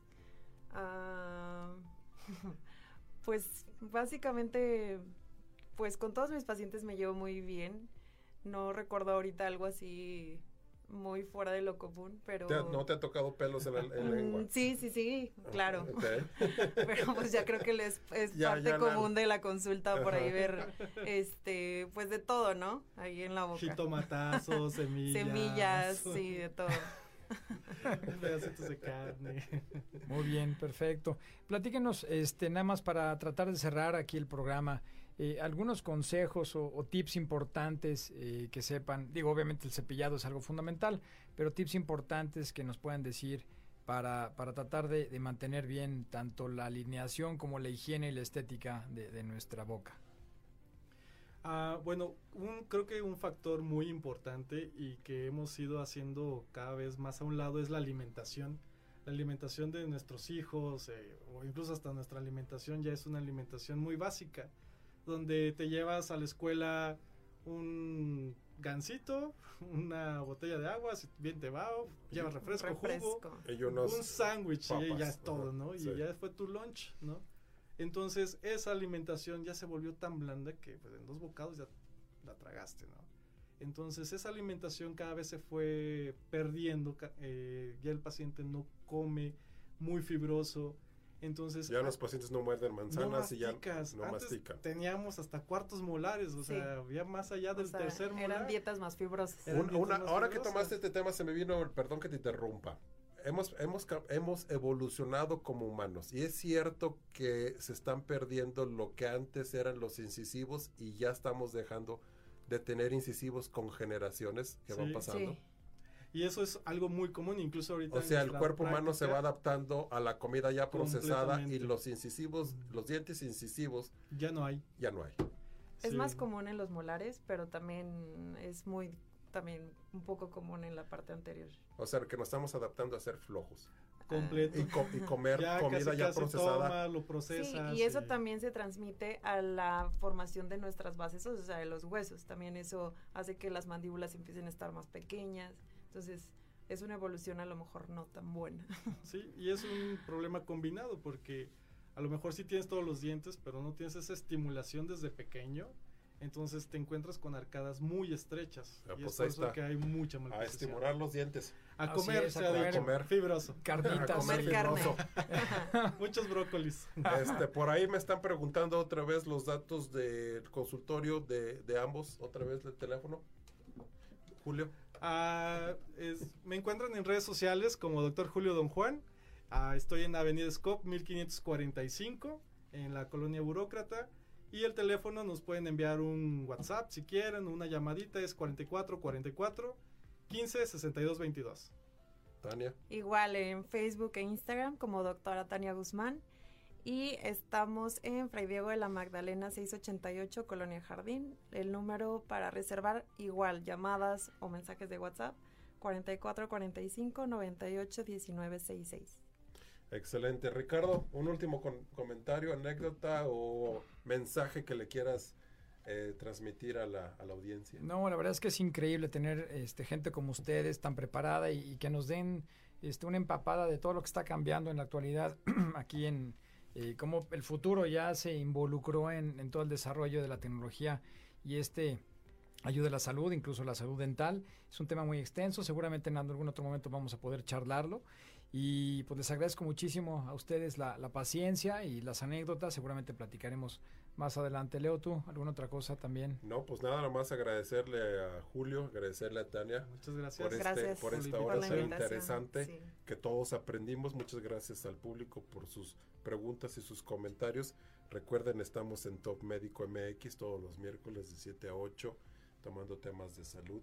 Pues básicamente, pues con todos mis pacientes me llevo muy bien. No recuerdo ahorita algo así muy fuera de lo común, pero... ¿No te ha tocado pelos en la lengua? Sí, claro. Okay. Pero pues ya creo que es parte común de la consulta por ahí ver, pues de todo, ¿no? Ahí en la boca. Jitomatazos, semillas. Semillas, sí, de todo. Pedacitos de carne. Muy bien, perfecto. Platíquenos, nada más para tratar de cerrar aquí el programa, algunos consejos o tips importantes que sepan. Digo, obviamente el cepillado es algo fundamental, pero tips importantes que nos puedan decir para tratar de mantener bien tanto la alineación como la higiene y la estética de nuestra boca. Bueno, creo que un factor muy importante y que hemos ido haciendo cada vez más a un lado es la alimentación. La alimentación de nuestros hijos o incluso hasta nuestra alimentación ya es una alimentación muy básica, donde te llevas a la escuela un gansito, una botella de agua, si bien te va, llevas refresco. Jugo, un sándwich y ya es todo, ¿no? Sí. Y ya fue tu lunch, ¿no? Entonces esa alimentación ya se volvió tan blanda que pues, en 2 bocados ya la tragaste, ¿no? Entonces esa alimentación cada vez se fue perdiendo, ya el paciente no come muy fibroso. Entonces ya los pacientes no muerden manzanas y ya no Antes mastican. Teníamos hasta cuartos molares, o sea, había más allá del tercer molar. Eran dietas más fibrosas. Ahora que tomaste este tema se me vino, perdón que te interrumpa. hemos evolucionado como humanos y es cierto que se están perdiendo lo que antes eran los incisivos y ya estamos dejando de tener incisivos con generaciones que van pasando. Sí. Y eso es algo muy común, incluso ahorita. O sea, el cuerpo humano se va práctica, adaptando a la comida ya procesada y Completamente. los incisivos, los dientes incisivos ya no hay. ya no hay. Es Sí. más común en los molares, pero también es también un poco común en la parte anterior. O sea, que nos estamos adaptando a ser flojos Completo. y comer Ya comida casi, ya casi procesada. toma, lo Sí, procesas. y eso también se transmite a la formación de nuestras bases, o sea, de los huesos. También eso hace que las mandíbulas empiecen a estar más pequeñas. Entonces, es una evolución a lo mejor no tan buena. Sí, y es un problema combinado porque a lo mejor sí tienes todos los dientes, pero no tienes esa estimulación desde pequeño. Entonces te encuentras con arcadas muy estrechas. Ah, y pues es por ahí eso está. que hay mucha A malposición. estimular los dientes. A Así comer, es, a se ha dicho. comer. Fibroso. Carnitas. A comer Comer carne. fibroso. Muchos brócolis. Por ahí me están preguntando otra vez los datos del consultorio de ambos, otra vez el teléfono. Julio. Me encuentran en redes sociales como Dr. Julio Don Juan. Estoy en Avenida Scop 1545 en la colonia Burócrata. Y el teléfono nos pueden enviar un WhatsApp si quieren, una llamadita es 4444 15 62 22. Tania. Igual en Facebook e Instagram como doctora Tania Guzmán. Y estamos en Fray Diego de la Magdalena 688, Colonia Jardín. El número para reservar igual, llamadas o mensajes de WhatsApp, 4445 98 19 66. Excelente. Ricardo, un último comentario, anécdota o mensaje que le quieras transmitir a la audiencia. No, la verdad es que es increíble tener gente como ustedes tan preparada y que nos den una empapada de todo lo que está cambiando en la actualidad aquí en cómo el futuro ya se involucró en todo el desarrollo de la tecnología y ayuda a la salud, incluso la salud dental. Es un tema muy extenso, seguramente en algún otro momento vamos a poder charlarlo. Y pues les agradezco muchísimo a ustedes la paciencia y las anécdotas, seguramente platicaremos más adelante. Leo, ¿tú alguna otra cosa también? No, pues nada más agradecerle a Julio, agradecerle a Tania Muchas gracias. Gracias por esta por hora la tan invitación. interesante Sí. que todos aprendimos. Muchas gracias al público por sus preguntas y sus comentarios. Recuerden, estamos en Top Médico MX todos los miércoles de 7 a 8 tomando temas de salud.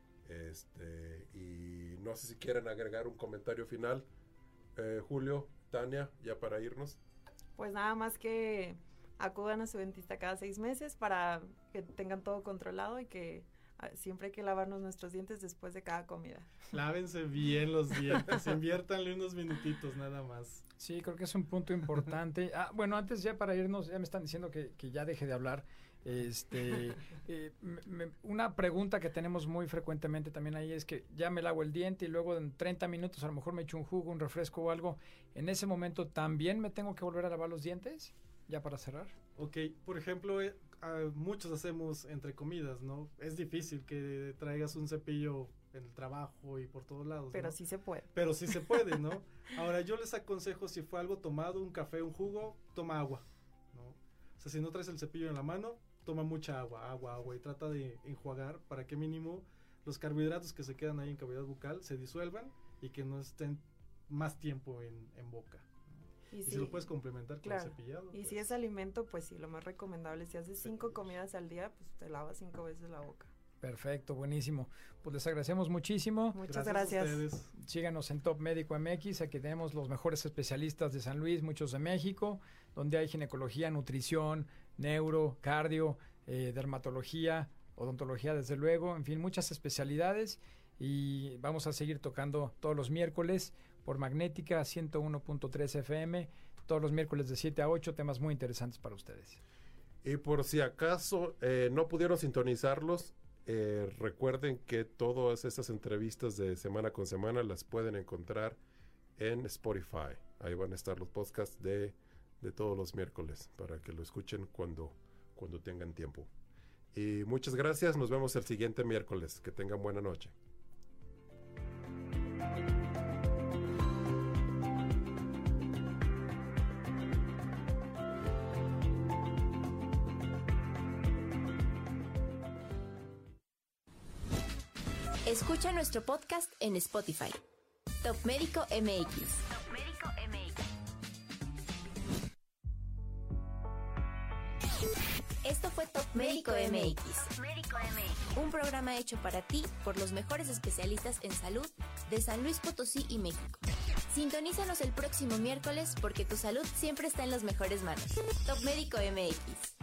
Y no sé si quieren agregar un comentario final. Julio, Tania, ya para irnos. Pues nada más que acudan a su dentista cada 6 meses para que tengan todo controlado y que siempre hay que lavarnos nuestros dientes después de cada comida. Lávense bien los dientes, inviértanle unos minutitos nada más. Sí, creo que es un punto importante. Bueno, antes ya para irnos, ya me están diciendo que ya deje de hablar. Una pregunta que tenemos muy frecuentemente también ahí es que ya me lavo el diente y luego en 30 minutos a lo mejor me echo un jugo, un refresco o algo. ¿En ese momento también me tengo que volver a lavar los dientes? Ya para cerrar. Ok, por ejemplo, muchos hacemos entre comidas, ¿no? Es difícil que traigas un cepillo en el trabajo y por todos lados, Pero ¿no? sí se puede. Pero sí se puede, ¿no? Ahora, yo les aconsejo, si fue algo tomado, un café, un jugo, toma agua, ¿no? O sea, si no traes el cepillo en la mano, toma mucha agua, y trata de enjuagar para que mínimo los carbohidratos que se quedan ahí en cavidad bucal se disuelvan y que no estén más tiempo en boca. Y si lo puedes complementar con el cepillado. Y pues. si es alimento, pues sí, lo más recomendable, si haces 5 comidas al día, pues te lavas 5 veces la boca. Perfecto, buenísimo. Pues les agradecemos muchísimo. Muchas Gracias a gracias. ustedes. Síganos en Top Médico MX, aquí tenemos los mejores especialistas de San Luis, muchos de México, donde hay ginecología, nutrición, neuro, cardio, dermatología, odontología desde luego, en fin, muchas especialidades y vamos a seguir tocando todos los miércoles por Magnética 101.3 FM, todos los miércoles de 7 a 8, temas muy interesantes para ustedes. Y por si acaso no pudieron sintonizarlos, recuerden que todas esas entrevistas de semana con semana las pueden encontrar en Spotify. Ahí van a estar los podcasts de todos los miércoles para que lo escuchen cuando tengan tiempo. Y muchas gracias, nos vemos el siguiente miércoles. Que tengan buena noche. Escucha nuestro podcast en Spotify. Top Médico MX. Esto fue Top Médico MX. Un programa hecho para ti por los mejores especialistas en salud de San Luis Potosí y México. Sintonízanos el próximo miércoles porque tu salud siempre está en las mejores manos. Top Médico MX.